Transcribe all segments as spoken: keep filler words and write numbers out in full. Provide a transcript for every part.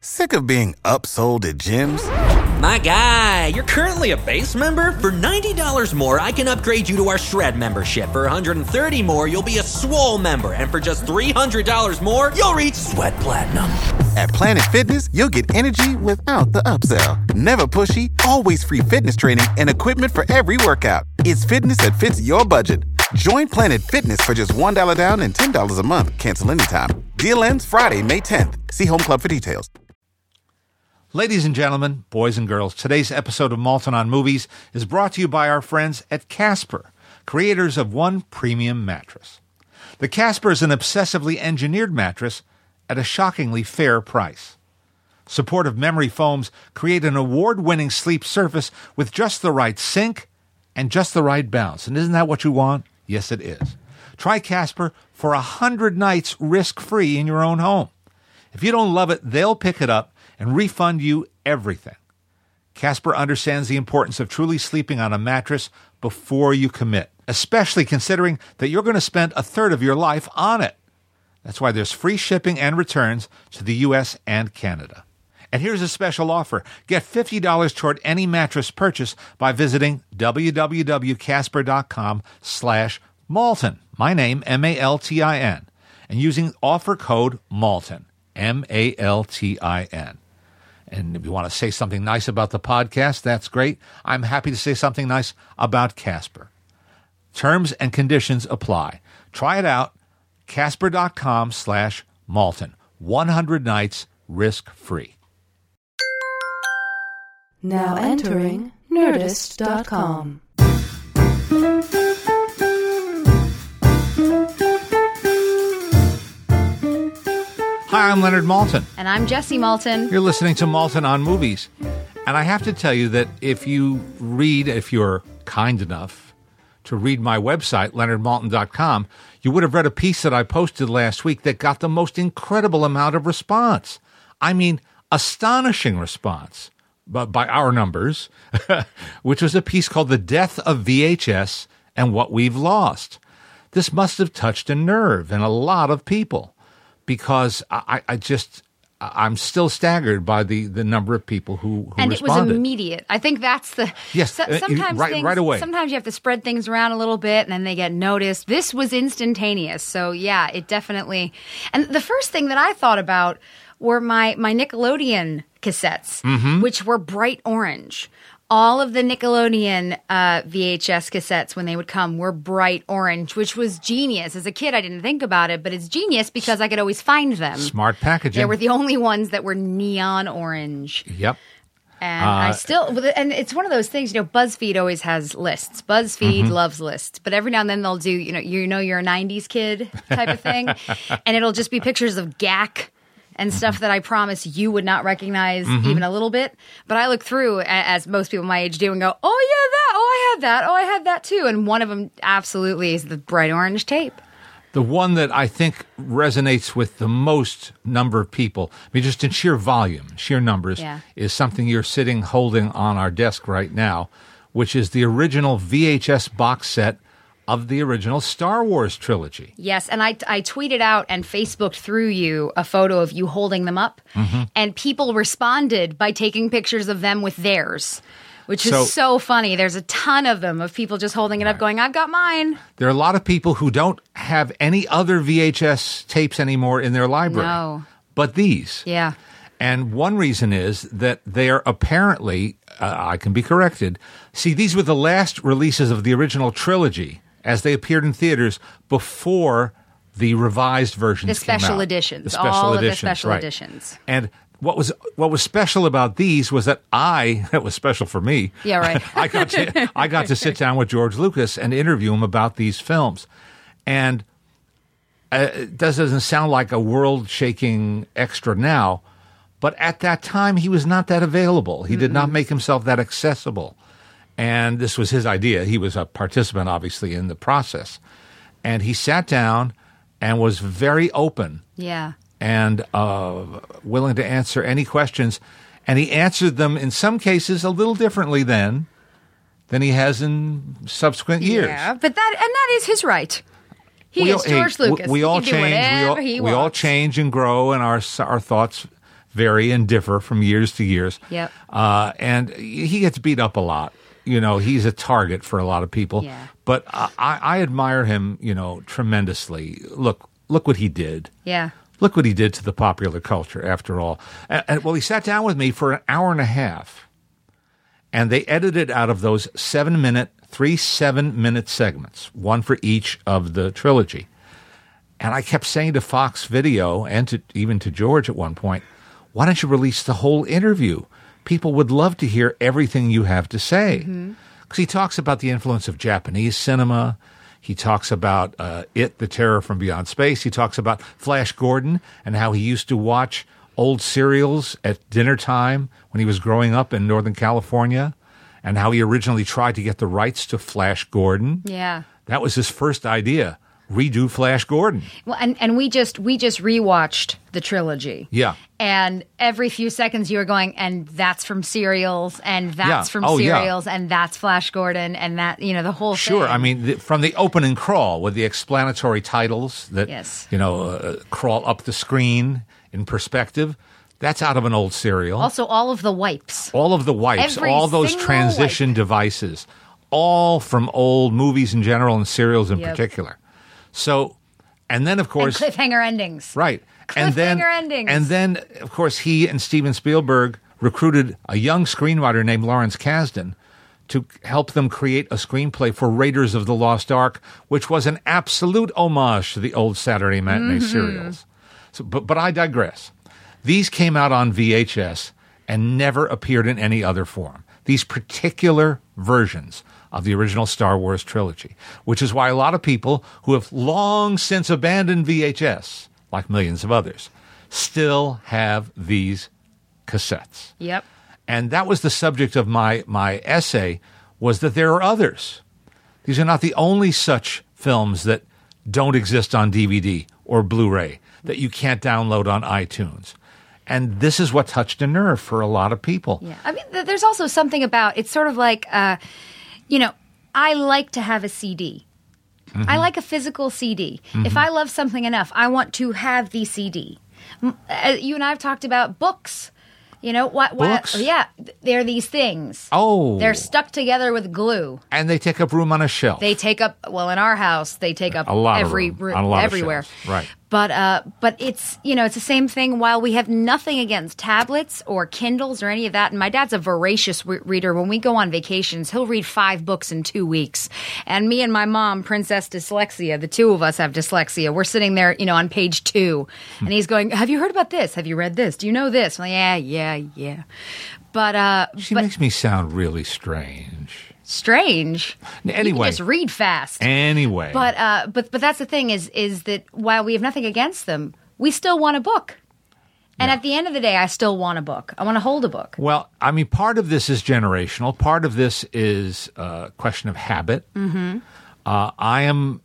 Sick of being upsold at gyms? My guy, you're currently a base member? For ninety dollars more, I can upgrade you to our Shred membership. For one hundred thirty dollars more, you'll be a Swole member. And for just three hundred dollars more, you'll reach Sweat Platinum. At Planet Fitness, you'll get energy without the upsell. Never pushy, always free fitness training and equipment for every workout. It's fitness that fits your budget. Join Planet Fitness for just one dollar down and ten dollars a month. Cancel anytime. Deal ends Friday, May tenth. See Home Club for details. Ladies and gentlemen, boys and girls, today's episode of Maltin on Movies is brought to you by our friends at Casper, creators of One Premium Mattress. The Casper is an obsessively engineered mattress at a shockingly fair price. Supportive memory foams create an award-winning sleep surface with just the right sink and just the right bounce. And isn't that what you want? Yes, it is. Try Casper for a hundred nights risk-free in your own home. If you don't love it, they'll pick it up and refund you everything. Casper understands the importance of truly sleeping on a mattress before you commit, especially considering that you're going to spend a third of your life on it. That's why there's free shipping and returns to the U S and Canada. And here's a special offer. Get fifty dollars toward any mattress purchase by visiting www.casper.com slash Maltin. My name, M A L T I N. And using offer code Maltin, M A L T I N. And if you want to say something nice about the podcast, that's great. I'm happy to say something nice about Casper. Terms and conditions apply. Try it out. Casper.com slash Maltin. one hundred nights risk-free. Now entering Nerdist dot com. Hi, I'm Leonard Maltin. And I'm Jesse Maltin. You're listening to Maltin on Movies. And I have to tell you that if you read, if you're kind enough to read my website, Leonard Maltin dot com, you would have read a piece that I posted last week that got the most incredible amount of response. I mean, astonishing response, but by our numbers, which was a piece called The Death of V H S and What We've Lost. This must have touched a nerve in a lot of people. Because I, I just, I'm still staggered by the, the number of people who, who and responded. And it was immediate. I think that's the... Yes, so, sometimes right, things, right away. Sometimes you have to spread things around a little bit, and then they get noticed. This was instantaneous. So, yeah, it definitely... And the first thing that I thought about were my, my Nickelodeon cassettes, mm-hmm. which were bright orange. All of the Nickelodeon uh, V H S cassettes, when they would come, were bright orange, which was genius. As a kid, I didn't think about it, but it's genius because I could always find them. Smart packaging. They were the only ones that were neon orange. Yep. And uh, I still, and it's one of those things, you know, BuzzFeed always has lists. BuzzFeed mm-hmm. loves lists. But every now and then they'll do, you know, you know you're a nineties kid type of thing. And it'll just be pictures of G A C and stuff that I promise you would not recognize mm-hmm. even a little bit. But I look through, as most people my age do, and go, oh, yeah, that. Oh, I had that. Oh, I had that, too. And one of them absolutely is the bright orange tape. The one that I think resonates with the most number of people, I mean, just in sheer volume, sheer numbers, yeah. is something you're sitting holding on our desk right now, which is the original V H S box set of the original Star Wars trilogy. Yes, and I, I tweeted out and Facebooked through you a photo of you holding them up, mm-hmm. and people responded by taking pictures of them with theirs, which is so, so funny. There's a ton of them, of people just holding it right. up going, I've got mine. There are a lot of people who don't have any other V H S tapes anymore in their library. No. But these. Yeah. And one reason is that they are apparently, uh, I can be corrected, see, these were the last releases of the original trilogy as they appeared in theaters before the revised versions the came out. special editions. The special all editions, of the special right. editions. And what was what was special about these was that I, it was special for me. Yeah, right. I got to I got to sit down with George Lucas and interview him about these films. And uh, it doesn't sound like a world-shaking extra now, but at that time he was not that available. He mm-hmm. did not make himself that accessible. And this was his idea. He was a participant, obviously, in the process. And he sat down and was very open. Yeah. And uh, willing to answer any questions. And he answered them, in some cases, a little differently then than he has in subsequent years. Yeah, but that and that is his right. He we is all, George hey, Lucas. We, we all he change. can do we all, he we all wants. change and grow, and our our thoughts vary and differ from years to years. Yep. Uh, and he gets beat up a lot. You know, he's a target for a lot of people. Yeah. But I, I admire him, you know, tremendously. Look, look what he did. Yeah. Look what he did to the popular culture, after all. And, and, well, he sat down with me for an hour and a half, and they edited out of those seven-minute, three seven-minute segments, one for each of the trilogy. And I kept saying to Fox Video, and to, even to George at one point, why don't you release the whole interview? People would love to hear everything you have to say. Because mm-hmm. he talks about the influence of Japanese cinema. He talks about uh, It, The Terror from Beyond Space. He talks about Flash Gordon and how he used to watch old serials at dinner time when he was growing up in Northern California, and how he originally tried to get the rights to Flash Gordon. Yeah. That was his first idea. Redo Flash Gordon. Well, and, and we just we just rewatched the trilogy. Yeah. And every few seconds you were going, and that's from serials, and that's Yeah. from Oh, yeah. serials, and that's Flash Gordon, and that, you know, the whole Sure. thing. I mean, the, from the opening crawl with the explanatory titles that, Yes. you know, uh, crawl up the screen in perspective, that's out of an old serial. Also, all of the wipes. all of the wipes, Every all those single transition wipe. devices, all from old movies in general and serials in Yep. particular. So, and then, of And course, cliffhanger endings. right. And then, Cliffhanger endings. and then, of course, he and Steven Spielberg recruited a young screenwriter named Lawrence Kasdan to help them create a screenplay for Raiders of the Lost Ark, which was an absolute homage to the old Saturday matinee Mm-hmm. serials. So, but, but I digress. These came out on V H S and never appeared in any other form. These particular versions of the original Star Wars trilogy, which is why a lot of people who have long since abandoned V H S, like millions of others, still have these cassettes. Yep. And that was the subject of my, my essay, was that there are others. These are not the only such films that don't exist on D V D or Blu-ray, that you can't download on iTunes. And this is what touched a nerve for a lot of people. Yeah. I mean, th- there's also something about, it's sort of like, uh, you know, I like to have a C D. Mm-hmm. I like a physical C D. Mm-hmm. If I love something enough, I want to have the C D. M- uh, you and I have talked about books. You know, what? Books? Yeah, they're these things. Oh. They're stuck together with glue. And they take up room on a shelf. They take up, well, in our house, they take up A lot of every room, on a lot of everywhere. shelves, right. But uh, but it's, you know, it's the same thing. While we have nothing against tablets or Kindles or any of that, and my dad's a voracious re- reader. When we go on vacations, he'll read five books in two weeks. And me and my mom, Princess Dyslexia, the two of us have dyslexia. We're sitting there, you know, on page two, and he's going, "Have you heard about this? Have you read this? Do you know this?" I'm like, yeah, yeah, yeah. But uh, she but makes me sound really strange. strange. Anyway. You can just read fast. Anyway. But uh, but but that's the thing is is that while we have nothing against them, we still want a book. And Yeah. at the end of the day, I still want a book. I want to hold a book. Well, I mean, part of this is generational. Part of this is a question of habit. Mm-hmm. Uh, I am,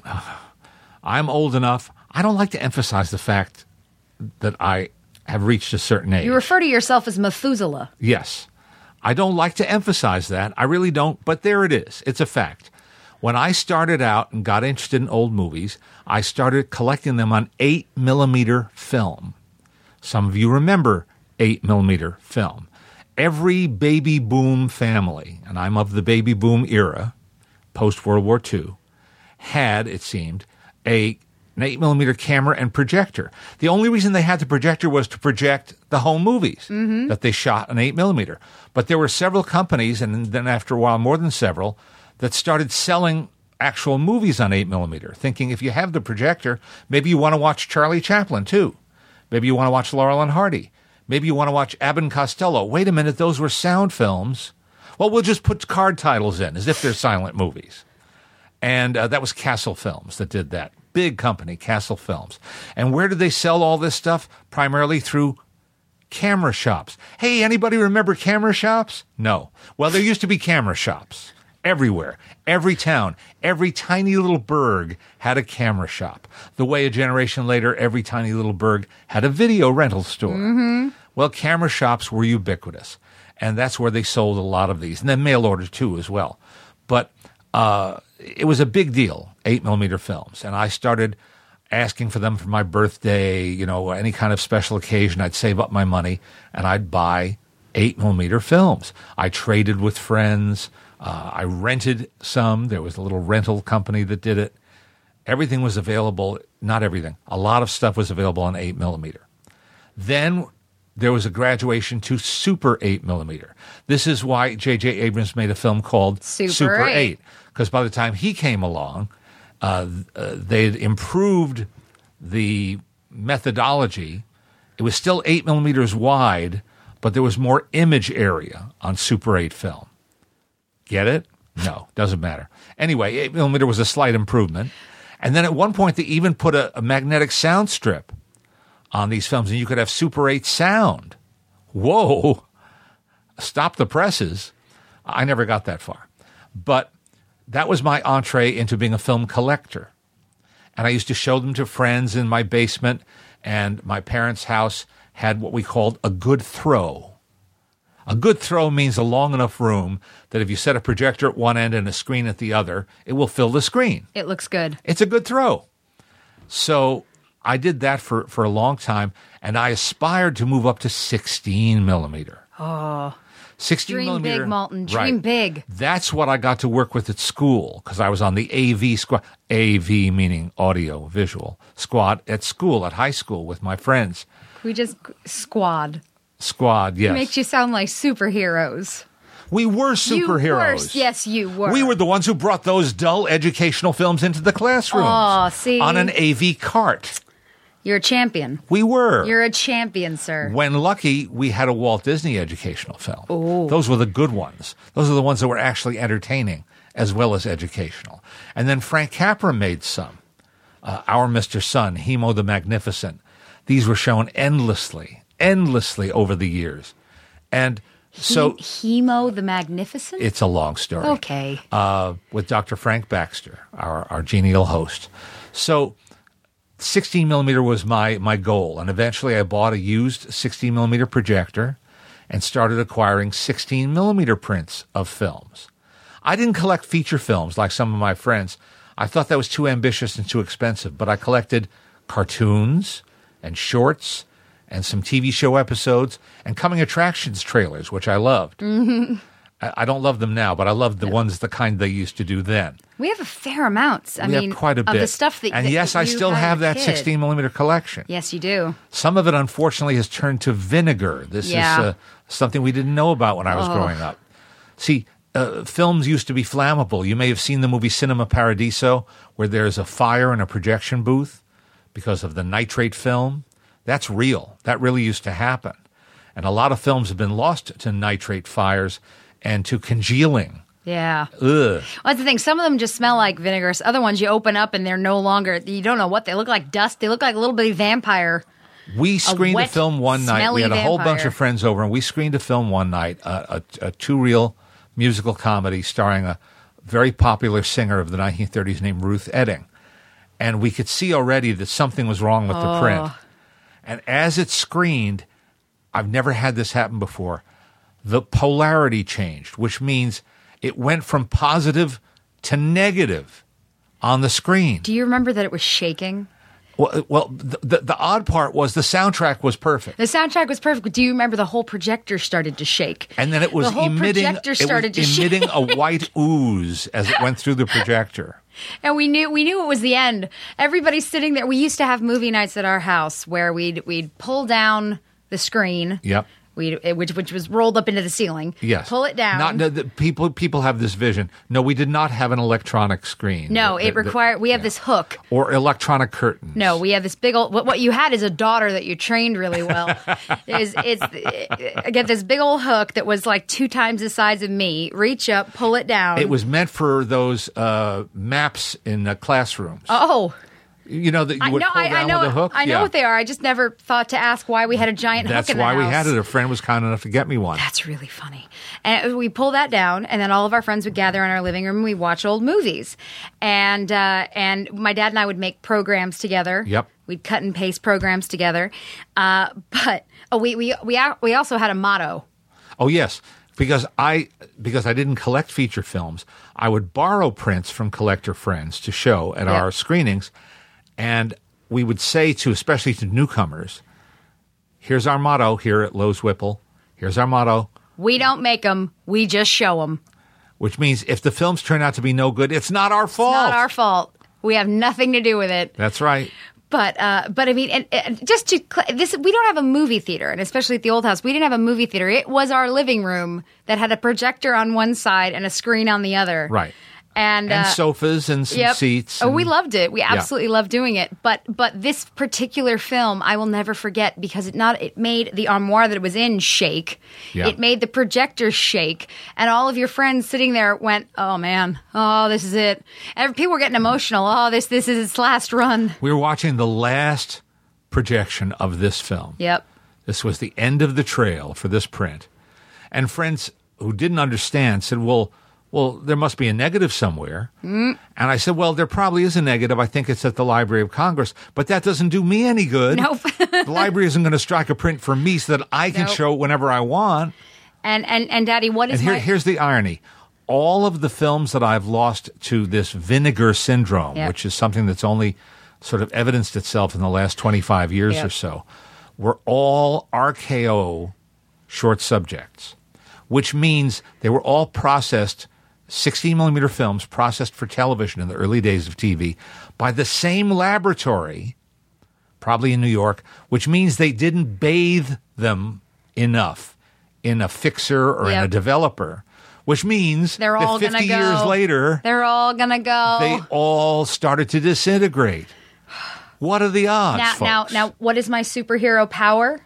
I'm old enough. I don't like to emphasize the fact that I have reached a certain age. You refer to yourself as Methuselah. Yes. I don't like to emphasize that. I really don't, but there it is. It's a fact. When I started out and got interested in old movies, I started collecting them on eight millimeter film. Some of you remember eight millimeter film. Every baby boom family, and I'm of the baby boom era, post-World War Two, had, it seemed, a an eight millimeter camera and projector. The only reason they had the projector was to project the home movies mm-hmm. that they shot on eight millimeter. But there were several companies, and then after a while more than several, that started selling actual movies on eight millimeter, thinking if you have the projector, maybe you want to watch Charlie Chaplin too. Maybe you want to watch Laurel and Hardy. Maybe you want to watch Abbott and Costello. Wait a minute, those were sound films. Well, we'll just put card titles in as if they're silent movies. And uh, that was Castle Films that did that. Big company, Castle Films. And where did they sell all this stuff? Primarily through camera shops. Hey, anybody remember camera shops? No. Well, there used to be camera shops everywhere. Every town, every tiny little burg had a camera shop. The way a generation later, every tiny little burg had a video rental store. Mm-hmm. Well, camera shops were ubiquitous. And that's where they sold a lot of these. And then mail order too as well. But uh, it was a big deal, eight millimeter films. And I started, asking for them for my birthday, you know, any kind of special occasion. I'd save up my money and I'd buy eight millimeter films. I traded with friends. Uh, I rented some. There was a little rental company that did it. Everything was available. Not everything. A lot of stuff was available on eight millimeter. Then there was a graduation to Super eight millimeter. This is why J J. Abrams made a film called Super Super eight. eight, because by the time he came along, uh, uh, they'd improved the methodology. It was still eight millimeters wide, but there was more image area on Super eight film. Get it? No, doesn't matter. Anyway, eight millimeter was a slight improvement. And then at one point, they even put a, a magnetic sound strip on these films, and you could have Super eight sound. Whoa. Stop the presses. I never got that far. But that was my entree into being a film collector. And I used to show them to friends in my basement, and my parents' house had what we called a good throw. A good throw means a long enough room that if you set a projector at one end and a screen at the other, it will fill the screen. It looks good. It's a good throw. So I did that for, for a long time, and I aspired to move up to sixteen millimeter. Oh, sixteen dream millimeter, big, Malton. Dream right. big. That's what I got to work with at school, because I was on the A V squad. A V meaning audio visual squad at school, at high school, with my friends. We just squad. Squad, yes. It makes you sound like superheroes. We were You were, superheroes. yes, you were. We were the ones who brought those dull educational films into the classrooms. Oh, see? On an A V cart. You're a champion. We were. You're a champion, sir. When lucky, we had a Walt Disney educational film. Ooh. Those were the good ones. Those are the ones that were actually entertaining as well as educational. And then Frank Capra made some. Uh, Our Mister Sun, Hemo the Magnificent. These were shown endlessly, endlessly over the years. And so Hemo the Magnificent? it's a long story. Okay. Uh, with Doctor Frank Baxter, our, our genial host. So sixteen millimeter was my, my goal. And eventually I bought a used sixteen millimeter projector and started acquiring sixteen millimeter prints of films. I didn't collect feature films like some of my friends. I thought that was too ambitious and too expensive, but I collected cartoons and shorts and some T V show episodes and coming attractions trailers, which I loved. Mm-hmm. I, I don't love them now, but I loved the ones, the kind they used to do then. We have a fair amount. I we mean, have quite a of bit. the stuff that and that yes, I you still had have as a that kid. sixteen millimeter collection. Yes, you do. Some of it, unfortunately, has turned to vinegar. This Yeah. is uh, something we didn't know about when I was Oh. growing up. See, uh, films used to be flammable. You may have seen the movie Cinema Paradiso, where there's a fire in a projection booth because of the nitrate film. That's real. That really used to happen. And a lot of films have been lost to nitrate fires and to congealing. Yeah. Ugh. Well, that's the thing. Some of them just smell like vinegar. Other ones you open up and they're no longer, you don't know what they look like. Dust. They look like a little bitty vampire. We screened a, wet, film one night. We smelly had a whole bunch vampire. of friends over, and we screened a film one night, a, a, a two-reel musical comedy starring a very popular singer of the nineteen thirties named Ruth Edding. And we could see already that something was wrong with the print. And as it screened, I've never had this happen before, the polarity changed, which means it went from positive to negative on the screen. Do you remember that it was shaking? Well, well the, the, the odd part was the soundtrack was perfect. The soundtrack was perfect. But do you remember the whole projector started to shake? And then it was the whole emitting, projector it started was to emitting shake. a white ooze as it went through the projector. And we knew we knew it was the end. Everybody's sitting there. We used to have movie nights at our house where we'd we'd pull down the screen. Yep. We which which was rolled up into the ceiling. Yes. Pull it down. Not, no, the, people people have this vision. No, we did not have an electronic screen. no, The- it the- required. We have yeah. this hook. Or electronic curtains. No, we have this big old. What, what you had is a daughter that you trained really well. is it's I get this big old hook that was like two times the size of me. Reach up, pull it down. It was meant for those uh, maps in the classrooms. Oh. You know that you I would know, pull I, down I know, with a hook? I know Yeah. what they are. I just never thought to ask why we had a giant That's hook in the why we house. had it. A friend was kind enough to get me one. That's really funny. And we pull that down, and then all of our friends would gather in our living room, and we watch old movies. And uh, and my dad and I would make programs together. Yep. We'd cut and paste programs together. Uh, but oh, we we we a- we also had a motto. Oh yes, because I because I didn't collect feature films, I would borrow prints from collector friends to show at Yep. our screenings, and we would say to, especially to newcomers, here's our motto here at Lowe's Whipple. Here's our motto. We don't make them. We just show them. Which means if the films turn out to be no good, it's not our fault. It's not our fault. We have nothing to do with it. That's right. But uh, but I mean, and, and just to cl- this, we don't have a movie theater, and especially at the old house, we didn't have a movie theater. It was our living room that had a projector on one side and a screen on the other. Right. And, and uh, sofas and some yep. seats. Oh, and, we loved it. We yeah. absolutely loved doing it. But but this particular film, I will never forget because it not it made the armoire that it was in shake. Yeah. It made the projector shake, and all of your friends sitting there went, "Oh man, oh this is it." And people were getting emotional. Oh, this this is its last run. We were watching the last projection of this film. Yep. This was the end of the trail for this print, and friends who didn't understand said, "Well." Well, there must be a negative somewhere. Mm. And I said, well, there probably is a negative. I think it's at the Library of Congress. But that doesn't do me any good. Nope. The library isn't going to strike a print for me so that I can Nope. show it whenever I want. And, and, and Daddy, what is and here, my... here's the irony. All of the films that I've lost to this vinegar syndrome, Yep. which is something that's only sort of evidenced itself in the last twenty-five years Yep. or so, were all R K O short subjects, which means they were all processed sixteen millimeter films processed for television in the early days of T V by the same laboratory, probably in New York, which means they didn't bathe them enough in a fixer or in a Yep. developer, which means They're all that fifty gonna go. years later, They're all gonna go. they all started to disintegrate. What are the odds, now, folks? now, now, what is my superhero power?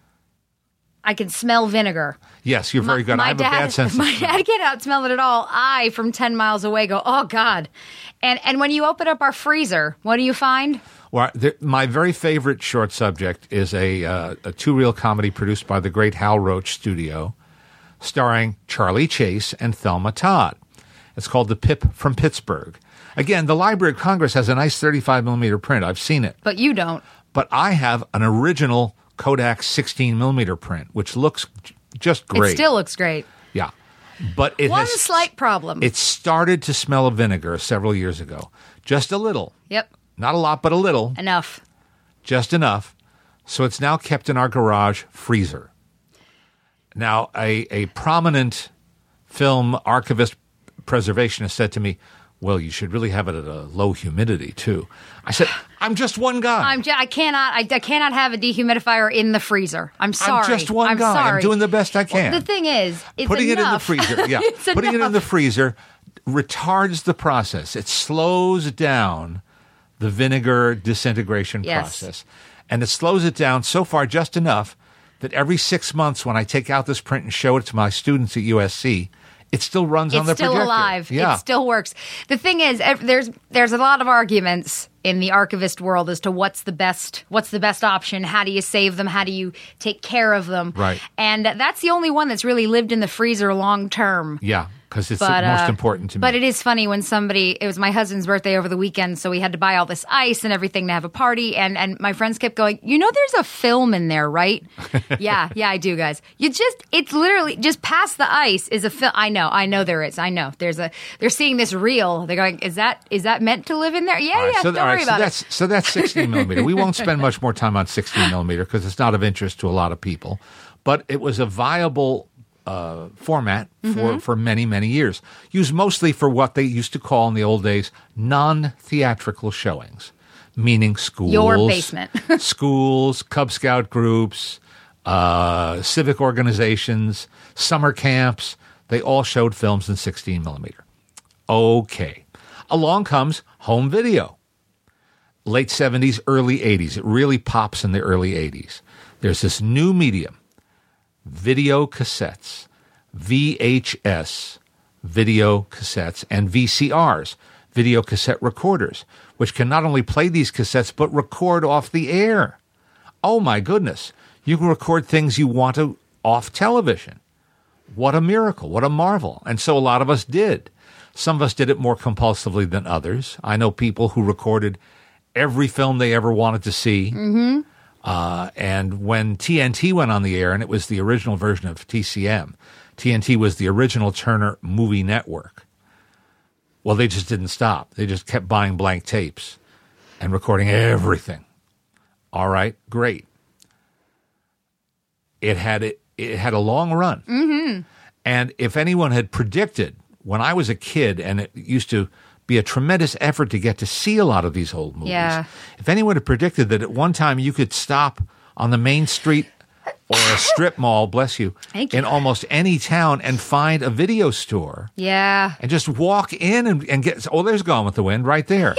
I can smell vinegar. Yes, you're very My- good. My I have dad, a bad sense of My smell. dad can't outsmell it at all. I, from ten miles away, go, oh, God. And and when you open up our freezer, what do you find? Well, there, my very favorite short subject is a, uh, a two-reel comedy produced by the great Hal Roach Studio, starring Charlie Chase and Thelma Todd. It's called The Pip from Pittsburgh. Again, the Library of Congress has a nice thirty-five millimeter print. I've seen it. But you don't. But I have an original Kodak sixteen millimeter print, which looks j- just great. It still looks great. Yeah. But it One has, slight problem. It started to smell of vinegar several years ago. Just a little. Yep. Not a lot, but a little. Enough. Just enough. So it's now kept in our garage freezer. Now, a, a prominent film archivist preservationist said to me, well, you should really have it at a low humidity, too. I said, I'm just one guy. I'm j- I cannot. I, I cannot have a dehumidifier in the freezer. I'm sorry. I'm just one I'm guy. Sorry. I'm doing the best I can. Well, the thing is, it's Putting enough. it in the freezer, yeah. It's Putting it in enough. the freezer retards the process. It slows down the vinegar disintegration Yes. process. And it slows it down so far just enough that every six months when I take out this print and show it to my students at U S C, it still runs on It's the still projector. alive. Yeah. It still works. The thing is, ev- there's there's a lot of arguments in the archivist world as to what's the best what's the best option. How do you save them? How do you take care of them? Right. And that's the only one that's really lived in the freezer long term. Yeah, because it's But, the most uh, important to me. But it is funny when somebody, it was my husband's birthday over the weekend, so we had to buy all this ice and everything to have a party. And, and my friends kept going, you know, there's a film in there, right? yeah, yeah, I do, guys. You just, it's literally just past the ice is a film. I know, I know there is. I know. There's a, they're seeing this reel. They're going, is that, is that meant to live in there? Yeah, All right, yeah, so, don't all right, worry so about that's, it. So that's sixteen millimeter. We won't spend much more time on sixteen millimeter because it's not of interest to a lot of people. But it was a viable uh, format for, Mm-hmm. for many, many years. Used mostly for what they used to call in the old days non-theatrical showings, meaning schools. Your basement. schools, Cub Scout groups, uh, civic organizations, summer camps. They all showed films in sixteen millimeter. Okay. Along comes home video. Late seventies, early eighties. It really pops in the early eighties. There's this new medium, video cassettes, V H S video cassettes, and V C Rs, video cassette recorders, which can not only play these cassettes, but record off the air. Oh my goodness. You can record things you want to off television. What a miracle. What a marvel. And so a lot of us did. Some of us did it more compulsively than others. I know people who recorded every film they ever wanted to see. Mm-hmm. Uh, and when T N T went on the air, and it was the original version of T C M, T N T was the original Turner Movie Network. Well, they just didn't stop. They just kept buying blank tapes and recording everything. All right, great. It had it, it had a long run. Mm-hmm. And if anyone had predicted when I was a kid, and it used to be a tremendous effort to get to see a lot of these old movies, Yeah. if anyone had predicted that at one time you could stop on the main street or a strip mall, bless you, Thank you. in almost any town and find a video store Yeah. and just walk in and, and get, oh, there's Gone with the Wind right there.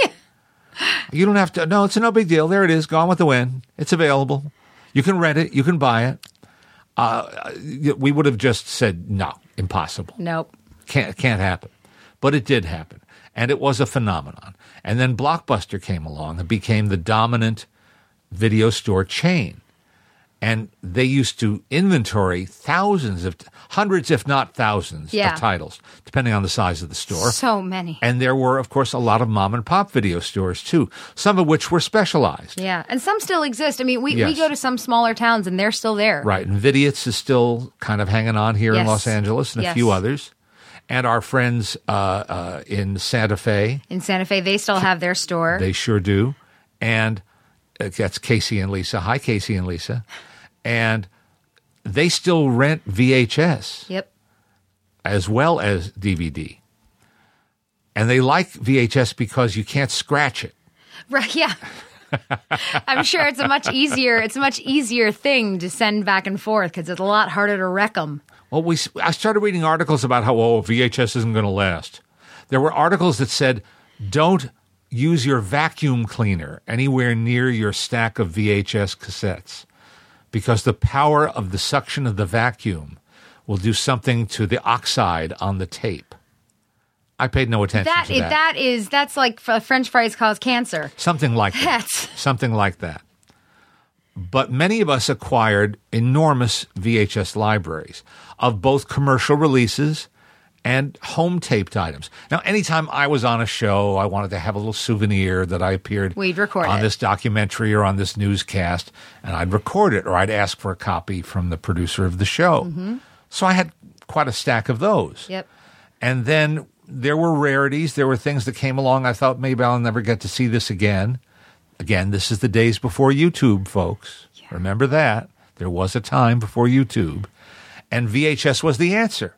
You don't have to, no, it's no big deal. There it is, Gone with the Wind. It's available. You can rent it. You can buy it. Uh, we would have just said, no, impossible. Nope. Can't, can't happen. But it did happen. And it was a phenomenon. And then Blockbuster came along and became the dominant video store chain. And they used to inventory thousands of, hundreds if not thousands Yeah. of titles, depending on the size of the store. So many. And there were, of course, a lot of mom and pop video stores, too, some of which were specialized. Yeah. And some still exist. I mean, we, we Yes. go to some smaller towns and they're still there. Right. And Vidiot's is still kind of hanging on here in Yes. Los Angeles and a Yes. few others. And our friends uh, uh, in Santa Fe, In Santa Fe, they still have their store. they sure do. And uh, that's Casey and Lisa. Hi, Casey and Lisa. And they still rent V H S Yep. as well as D V D. And they like V H S because you can't scratch it. Right. Yeah. I'm sure it's a much easier, it's a much easier thing to send back and forth because it's a lot harder to wreck them. Well, we I started reading articles about how, oh, V H S isn't going to last. There were articles that said, don't use your vacuum cleaner anywhere near your stack of V H S cassettes because the power of the suction of the vacuum will do something to the oxide on the tape. I paid no attention That, to is, that. that is, that's like f- French fries cause cancer. Something like that. That's- Something like that. But many of us acquired enormous V H S libraries of both commercial releases and home taped items. Now, anytime I was on a show, I wanted to have a little souvenir that I appeared We'd record on it. this documentary or on this newscast, and I'd record it or I'd ask for a copy from the producer of the show. Mm-hmm. So I had quite a stack of those. Yep. And then there were rarities. There were things that came along. I thought maybe I'll never get to see this again. Again, this is the days before YouTube, folks. Yeah. Remember that. There was a time before YouTube. And V H S was the answer.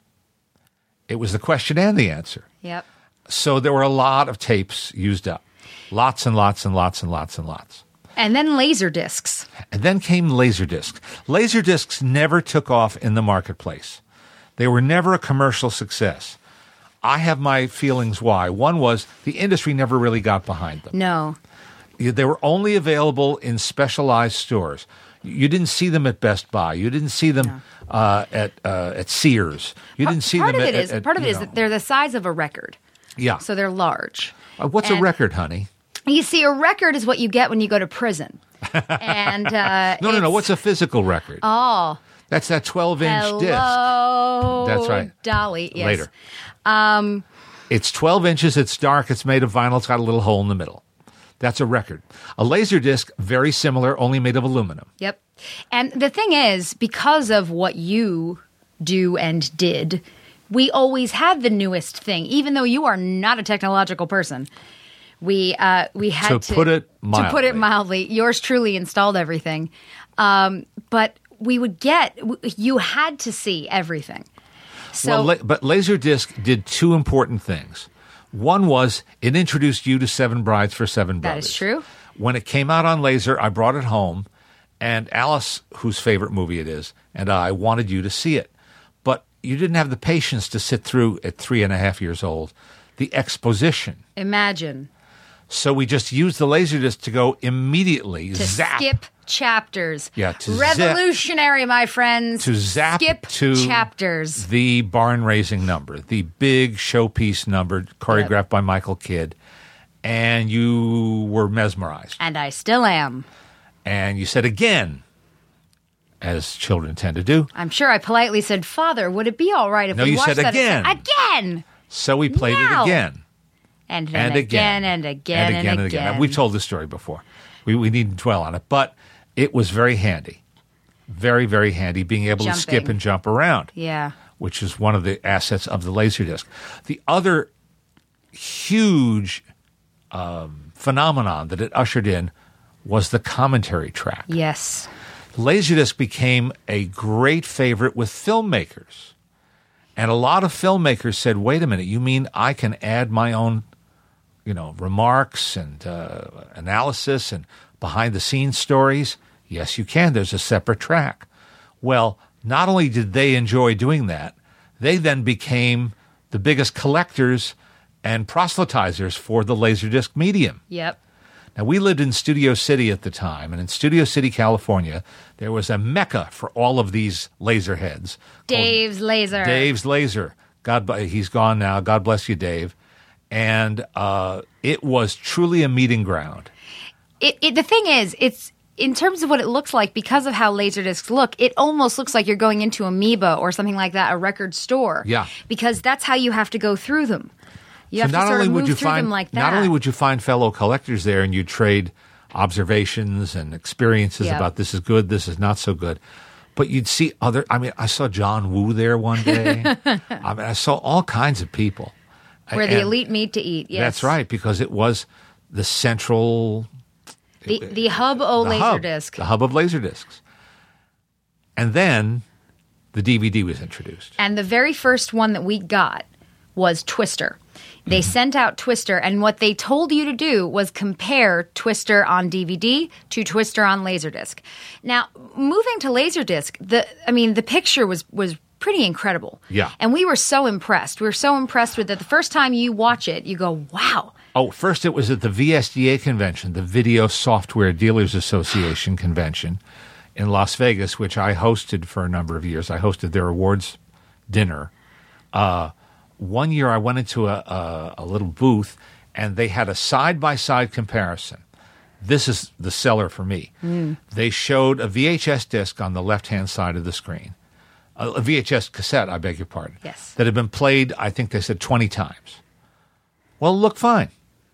It was the question and the answer. Yep. So there were a lot of tapes used up. Lots and lots and lots and lots and lots. And then laser discs. And then came Laserdisc. Laserdiscs never took off in the marketplace. They were never a commercial success. I have my feelings why. One was the industry never really got behind them. No. They were only available in specialized stores. You didn't see them at Best Buy. You didn't see them No. uh, at uh, at Sears. You Part- didn't see part them of at, it is at, part of it you is know. that they're the size of a record, Yeah. so they're large. Uh, what's a and- record, honey? You see, a record is what you get when you go to prison. And uh, No, no, no. it's- What's a physical record? oh, That's that twelve-inch hello, disc. That's right. Dolly. Yes. Later. Um, it's twelve inches. It's dark. It's made of vinyl. It's got a little hole in the middle. That's a record. A laser disc, very similar, only made of aluminum. Yep. And the thing is, because of what you do and did, we always had the newest thing, even though you are not a technological person. We uh, we had To to, put it to put it mildly. mildly. Yours truly installed everything, um, but we would get w- you had to see everything. So well, la- but Laserdisc did two important things. One was it introduced you to Seven Brides for Seven That Brothers. is true. When it came out on Laser, I brought it home, and Alice, whose favorite movie it is, and I wanted you to see it. But you didn't have the patience to sit through, at three and a half years old, the exposition. imagine So we just used the Laserdisc to go immediately, to zap, skip chapters. Yeah, to zap- revolutionary, my friends. to zap skip to chapters. the barn-raising number, the big showpiece number choreographed Yep. by Michael Kidd. And you were mesmerized. And I still am. And you said again, as children tend to do. I'm sure I politely said, "Father, would it be all right if No, we you watched said that again. again?" So we played Now. it again. And then And again, again. and again, and again, and again. We've told this story before. We, we needn't dwell on it. But it was very handy. Very, very handy being able to skip Jumping. and jump around. Yeah. Which is one of the assets of the Laserdisc. The other huge um, phenomenon that it ushered in was the commentary track. Yes. Laserdisc became a great favorite with filmmakers. And a lot of filmmakers said, wait a minute, you mean I can add my own, you know, remarks and uh, analysis and behind-the-scenes stories? Yes, you can. There's a separate track. Well, not only did they enjoy doing that, they then became the biggest collectors and proselytizers for the Laserdisc medium. Yep. Now, we lived in Studio City at the time, and in Studio City, California, there was a mecca for all of these laser heads. Dave's Laser. Dave's Laser. God, he's gone now. God bless you, Dave. And uh, it was truly a meeting ground. It, it, the thing is, it's in terms of what it looks like, because of how Laserdiscs look, it almost looks like you're going into Amoeba or something like that, a record store. Yeah. Because that's how you have to go through them. You so have not to sort only of would move you through find, them like that. Not only would you find fellow collectors there and you'd trade observations and experiences Yep. about this is good, this is not so good, but you'd see other, I mean, I saw John Woo there one day. I mean, I saw all kinds of people. Where the And elite meet to eat, yes. That's right, because it was the central... The, the hub o the hub, Laserdisc. the hub of Laserdiscs. And then the D V D was introduced. And the very first one that we got was Twister. They Mm-hmm. sent out Twister, and what they told you to do was compare Twister on D V D to Twister on Laserdisc. Now, moving to Laserdisc, the I mean, the picture was was pretty incredible. Yeah. And we were so impressed. We were so impressed with it. The first time you watch it, you go, wow. Oh, first it was at the V S D A convention, the Video Software Dealers Association convention in Las Vegas, which I hosted for a number of years. I hosted their awards dinner. Uh, one year I went into a, a, a little booth, and they had a side-by-side comparison. This is the seller for me. Mm. They showed a V H S disc on the left-hand side of the screen, a, a V H S cassette, I beg your pardon, yes. that had been played, I think they said, twenty times. Well, it looked fine.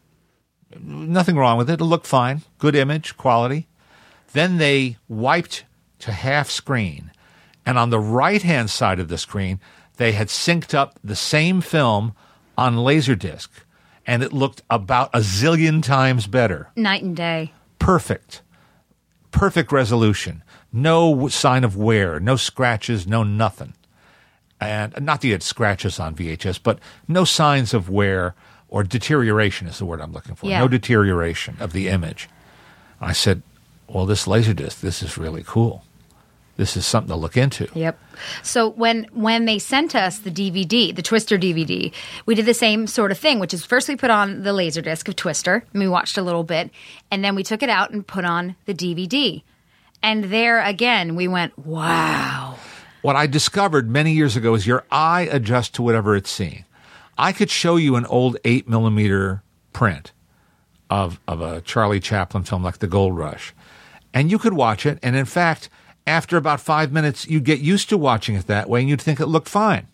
Nothing wrong with it. It looked fine. Good image, quality. Then they wiped to half screen, and on the right-hand side of the screen, they had synced up the same film on Laserdisc, and it looked about a zillion times better. Night and day. Perfect. Perfect resolution. No sign of wear, no scratches, no nothing. And not that you had scratches on V H S, but no signs of wear or deterioration is the word I'm looking for. Yeah. No deterioration of the image. I said, well, this Laserdisc, this is really cool. This is something to look into. Yep. So when when they sent us the D V D, the Twister D V D, we did the same sort of thing, which is first we put on the Laserdisc of Twister, and we watched a little bit, and then we took it out and put on the D V D. And there again, we went, wow. What I discovered many years ago is your eye adjusts to whatever it's seeing. I could show you an old eight millimeter print of, of a Charlie Chaplin film like The Gold Rush, and you could watch it, and in fact, after about five minutes, you'd get used to watching it that way, and you'd think it looked fine.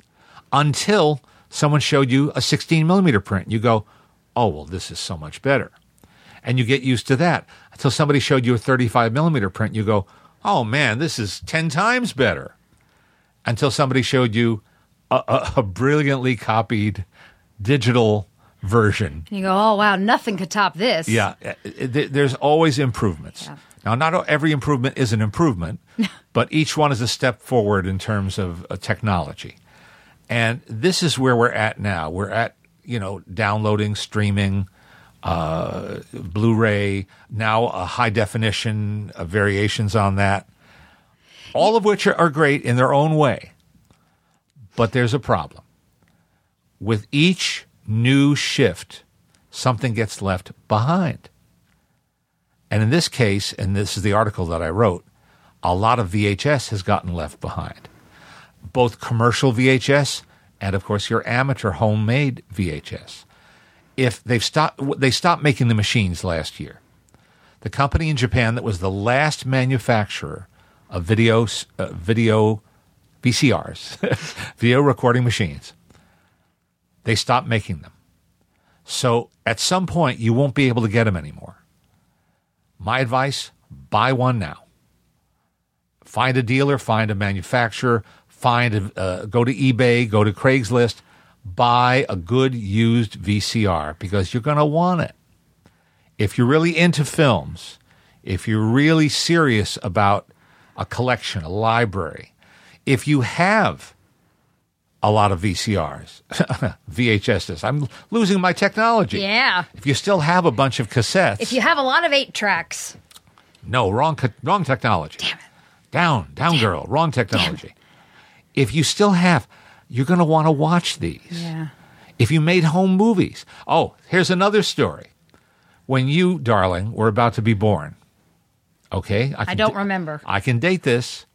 Until someone showed you a sixteen millimeter print. You go, oh, well, this is so much better. And you get used to that. Until somebody showed you a thirty-five millimeter print, you go, oh, man, this is ten times better. Until somebody showed you a, a, a brilliantly copied digital version. And you go, oh, wow, nothing could top this. Yeah, there's always improvements. Yeah. Now, not every improvement is an improvement, but each one is a step forward in terms of uh, technology. And this is where we're at now. We're at, you know, downloading, streaming, uh, Blu-ray, now a high definition, uh, variations on that, all of which are, are great in their own way. But there's a problem. With each new shift, something gets left behind. And in this case, and this is the article that I wrote, a lot of V H S has gotten left behind. Both commercial V H S and, of course, your amateur homemade V H S. If they've stopped, they stopped making the machines last year. The company in Japan that was the last manufacturer of video, uh, video V C Rs, video recording machines, they stopped making them. So at some point, you won't be able to get them anymore. My advice, buy one now. Find a dealer, find a manufacturer, find a, uh, go to eBay, go to Craigslist, buy a good used V C R because you're going to want it. If you're really into films, if you're really serious about a collection, a library, if you have a lot of V C Rs, V H Ss, I'm losing my technology. Yeah. If you still have a bunch of cassettes. If you have a lot of eight tracks. No, wrong, co- wrong technology. Damn it. Down, down, Damn. girl, wrong technology. If you still have, you're going to want to watch these. Yeah. If you made home movies. Oh, here's another story. When you, darling, were about to be born, okay? I, can I don't d- remember. I can date this.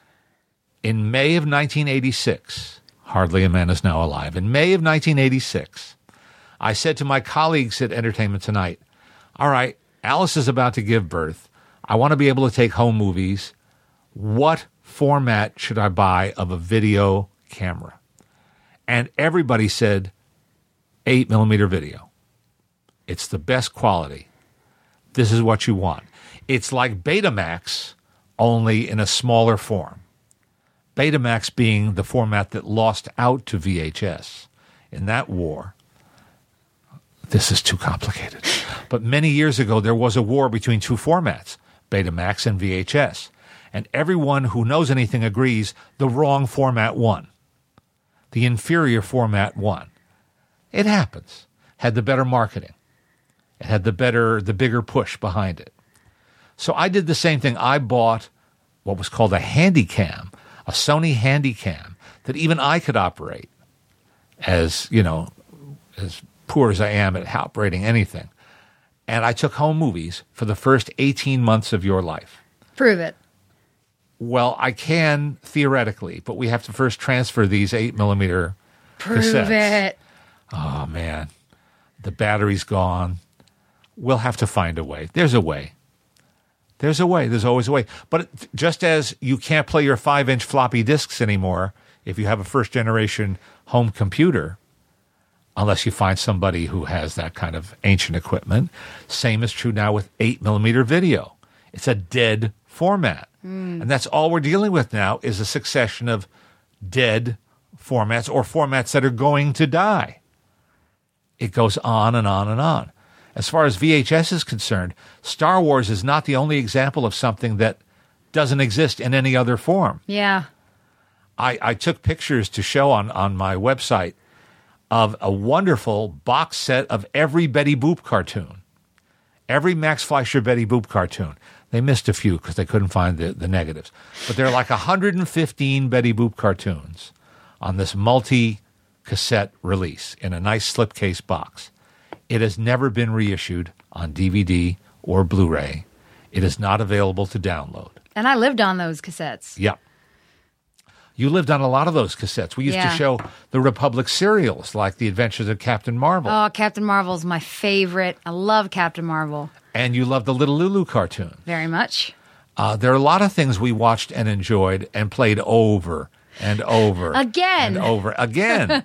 In May of nineteen eighty-six, hardly a man is now alive. In May of nineteen eighty-six, I said to my colleagues at Entertainment Tonight, all right, Alice is about to give birth. I want to be able to take home movies. What format should I buy of a video camera? And everybody said eight millimeter video. It's the best quality. This is what you want. It's like Betamax, only in a smaller form. Betamax being the format that lost out to V H S in that war. This is too complicated. But many years ago, there was a war between two formats, Betamax and V H S. And everyone who knows anything agrees the wrong format won. The inferior format won. It happens. Had the better marketing. It had the better, the bigger push behind it. So I did the same thing. I bought what was called a Handycam, a Sony Handycam that even I could operate as, you know, as poor as I am at operating anything. And I took home movies for the first eighteen months of your life. Prove it. Well, I can theoretically, but we have to first transfer these eight millimeter Prove cassettes. it. Oh, man. The battery's gone. We'll have to find a way. There's a way. There's a way. There's always a way. But just as you can't play your five-inch floppy disks anymore if you have a first-generation home computer, unless you find somebody who has that kind of ancient equipment, same is true now with eight millimeter video. It's a dead format. Mm. And that's all we're dealing with now is a succession of dead formats or formats that are going to die. It goes on and on and on. As far as V H S is concerned, Star Wars is not the only example of something that doesn't exist in any other form. Yeah. I, I took pictures to show on, on my website of a wonderful box set of every Betty Boop cartoon. Every Max Fleischer Betty Boop cartoon. They missed a few because they couldn't find the, the negatives. But there are like one hundred fifteen Betty Boop cartoons on this multi-cassette release in a nice slipcase box. It has never been reissued on D V D or Blu-ray. It is not available to download. And I lived on those cassettes. Yep. You lived on a lot of those cassettes. We used Yeah. to show the Republic serials like The Adventures of Captain Marvel. Oh, Captain Marvel's my favorite. I love Captain Marvel And you loved the Little Lulu cartoon. very much. Uh, there are a lot of things we watched and enjoyed and played over and over. Again. And over again.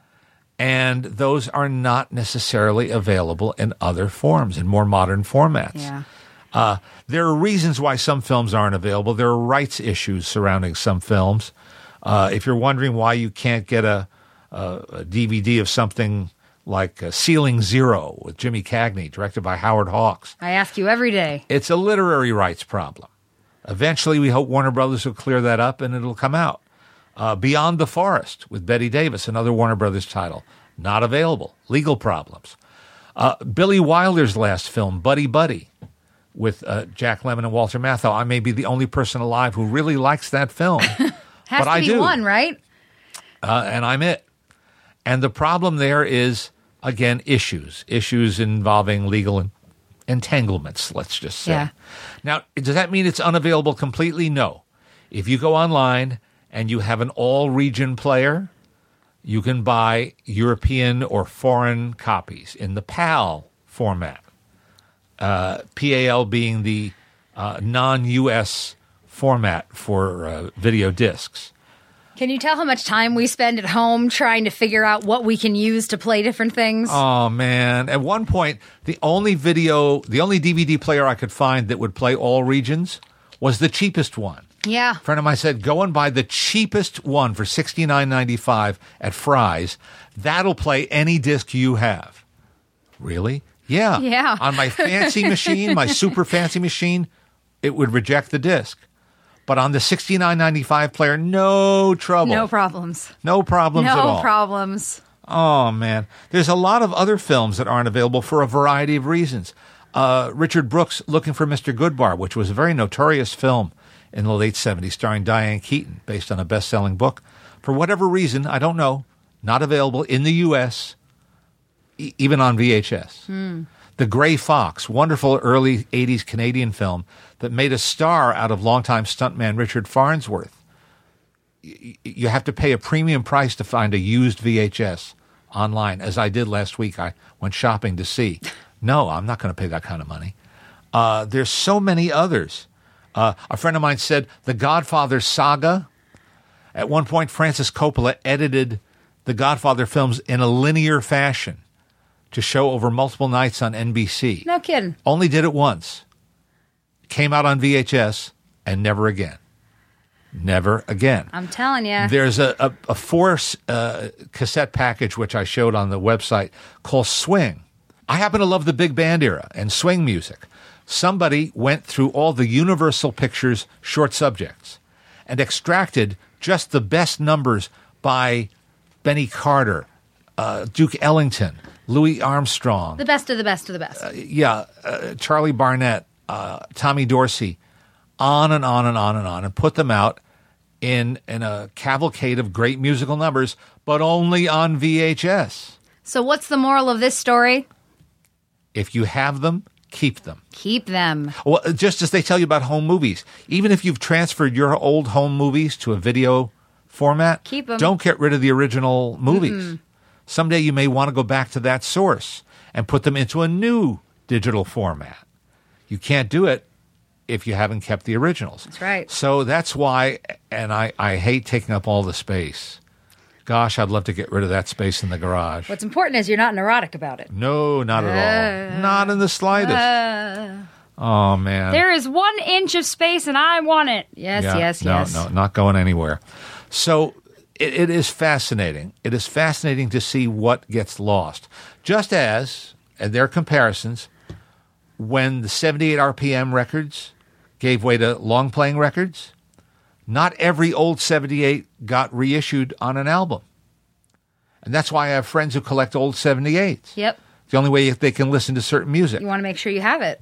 And those are not necessarily available in other forms, in more modern formats. Yeah. Uh, there are reasons why some films aren't available. There are rights issues surrounding some films. Uh, if you're wondering why you can't get a, a, a D V D of something like uh, Ceiling Zero with Jimmy Cagney, directed by Howard Hawks, I ask you every day. it's a literary rights problem. Eventually, we hope Warner Brothers will clear that up and it'll come out. Uh, Beyond the Forest with Bette Davis, another Warner Brothers title, not available. Legal problems. Uh, Billy Wilder's last film, Buddy Buddy, with uh, Jack Lemmon and Walter Matthau. I may be the only person alive who really likes that film. Has but to I be do. one, right? Uh, and I'm it. And the problem there is, again, issues. Issues involving legal en- entanglements, let's just say. Yeah. Now, does that mean it's unavailable completely? No. If you go online and you have an all-region player, you can buy European or foreign copies in the PAL format. Uh, P A L being the uh, non-U S format for uh, video discs. Can you tell how much time we spend at home trying to figure out what we can use to play different things? Oh, man. At one point, the only video, the only D V D player I could find that would play all regions was the cheapest one. Yeah. A friend of mine said, go and buy the cheapest one for sixty-nine ninety-five at Fry's. That'll play any disc you have. Really? Yeah. Yeah. On my fancy machine, my super fancy machine, it would reject the disc. But on the sixty-nine ninety-five player, no trouble. No problems. No problems at all. No problems. Oh, man. There's a lot of other films that aren't available for a variety of reasons. Uh, Richard Brooks' Looking for Mister Goodbar, which was a very notorious film in the late seventies, starring Diane Keaton, based on a best-selling book. For whatever reason, I don't know, not available in the U S, e- even on V H S. Hmm. The Grey Fox, wonderful early eighties Canadian film that made a star out of longtime stuntman Richard Farnsworth. Y- you have to pay a premium price to find a used V H S online, as I did last week. I went shopping to see. No, I'm not going to pay that kind of money. Uh, there's so many others. Uh, a friend of mine said The Godfather Saga. At one point, Francis Coppola edited the Godfather films in a linear fashion to show over multiple nights on N B C. No kidding. Only did it once. Came out on V H S and never again. Never again. I'm telling you. There's a, a, a four uh, cassette package, which I showed on the website, called Swing. I happen to love the big band era and swing music. Somebody went through all the Universal Pictures short subjects and extracted just the best numbers by Benny Carter, uh, Duke Ellington, Louis Armstrong. The best of the best of the best. Uh, yeah, uh, Charlie Barnett, uh, Tommy Dorsey, on and on and on and on, and put them out in, in a cavalcade of great musical numbers, but only on V H S. So what's the moral of this story? If you have them, keep them. Keep them. Well, just as they tell you about home movies, even if you've transferred your old home movies to a video format, Keep 'em. Don't get rid of the original movies. Mm-hmm. Someday you may want to go back to that source and put them into a new digital format. You can't do it if you haven't kept the originals. That's right. So that's why, and I, I hate taking up all the space. Gosh, I'd love to get rid of that space in the garage. What's important is you're not neurotic about it. No, not at Uh, all. Not in the slightest. Uh, oh, man. there is one inch of space and I want it. Yes, Yeah, yes, no, yes. No, not going anywhere. So it, it is fascinating. It is fascinating to see what gets lost. Just as, and there are comparisons, when the seventy-eight R P M records gave way to long-playing records, not every old seventy-eight got reissued on an album. And that's why I have friends who collect old seventy-eights. Yep. It's the only way they can listen to certain music. You want to make sure you have it.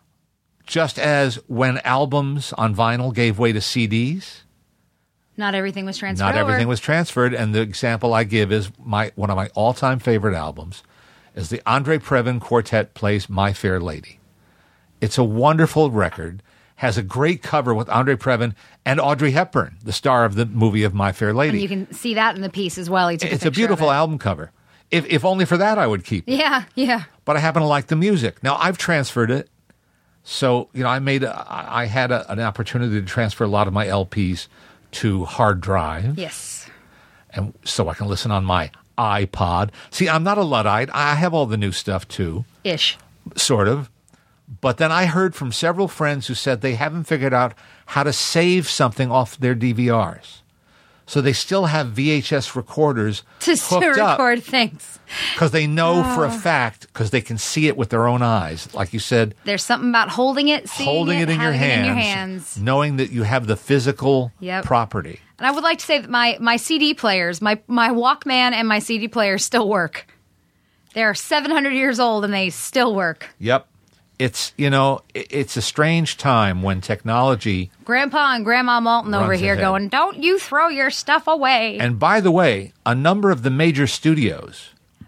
Just as when albums on vinyl gave way to C Ds, Not everything was transferred not over. everything was transferred. And the example I give is my one of my all-time favorite albums is the Andre Previn Quartet plays My Fair Lady. It's a wonderful record, has a great cover with Andre Previn and Audrey Hepburn, the star of the movie of My Fair Lady. And you can see that in the piece as well. He took It's a, a picture beautiful of it. album cover. If, if only for that I would keep it. Yeah, yeah. But I happen to like the music. Now, I've transferred it. So, you know, I made a, I had a, an opportunity to transfer a lot of my L Ps to hard drive. Yes. And so I can listen on my iPod. See, I'm not a Luddite. I have all the new stuff too, Ish. sort of. But then I heard from several friends who said they haven't figured out how to save something off their D V Rs. So they still have V H S recorders To hooked up record things. because they know for a fact, because they can see it with their own eyes. Like you said, There's something about holding it, seeing holding it, in, your having hands, it in your hands. knowing that you have the physical Yep. property. And I would like to say that my, my C D players, my, my Walkman and my C D player still work. They're seven hundred years old and they still work. Yep. It's, you know, it- it's a strange time when technology, Grandpa and Grandma Malton over Runs here ahead. going, don't you throw your stuff away. and by the way, a number of the major studios,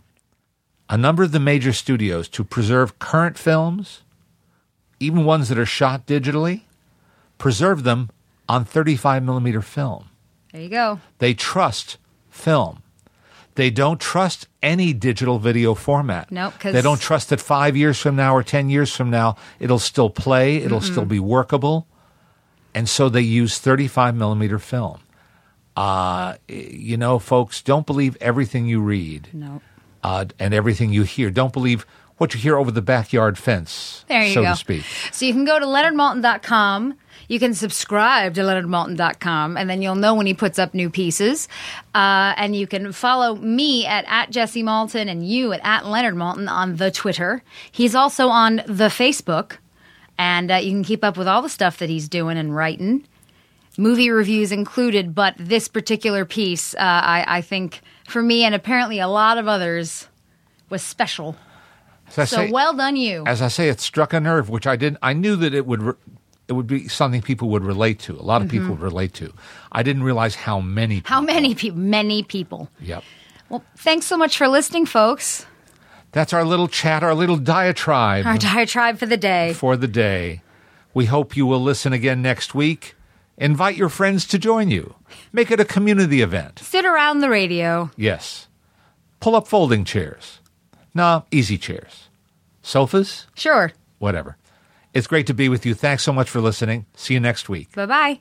a number of the major studios to preserve current films, even ones that are shot digitally, preserve them on thirty-five millimeter film. There you go. They trust film. They don't trust any digital video format. Nope, 'cause- they don't trust that five years from now or ten years from now, it'll still play, it'll Mm-mm. still be workable. And so they use thirty-five millimeter film. Uh, you know, folks, don't believe everything you read No. uh, and everything you hear. Don't believe what you hear over the backyard fence, There you so go. to speak. So you can go to leonard maltin dot com. You can subscribe to leonard maltin dot com, and then you'll know when he puts up new pieces. Uh, and you can follow me at, at Jesse Maltin and you at, at Leonard Maltin on the Twitter. He's also on the Facebook. And uh, you can keep up with all the stuff that he's doing and writing, movie reviews included. But this particular piece, uh, I, I think, for me and apparently a lot of others, was special. So say, well done, you. As I say, it struck a nerve, which I didn't. I knew that it would. Re- it would be something people would relate to. A lot of mm-hmm. people would relate to. I didn't realize how many. people. How many people? Many people. Yep. Well, thanks so much for listening, folks. That's our little chat, our little diatribe. Our diatribe for the day. For the day. We hope you will listen again next week. Invite your friends to join you. Make it a community event. Sit around the radio. Yes. Pull up folding chairs. No, easy chairs. Sofas? Sure. Whatever. It's great to be with you. Thanks so much for listening. See you next week. Bye-bye.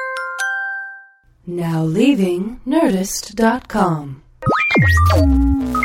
Now leaving Nerdist dot com.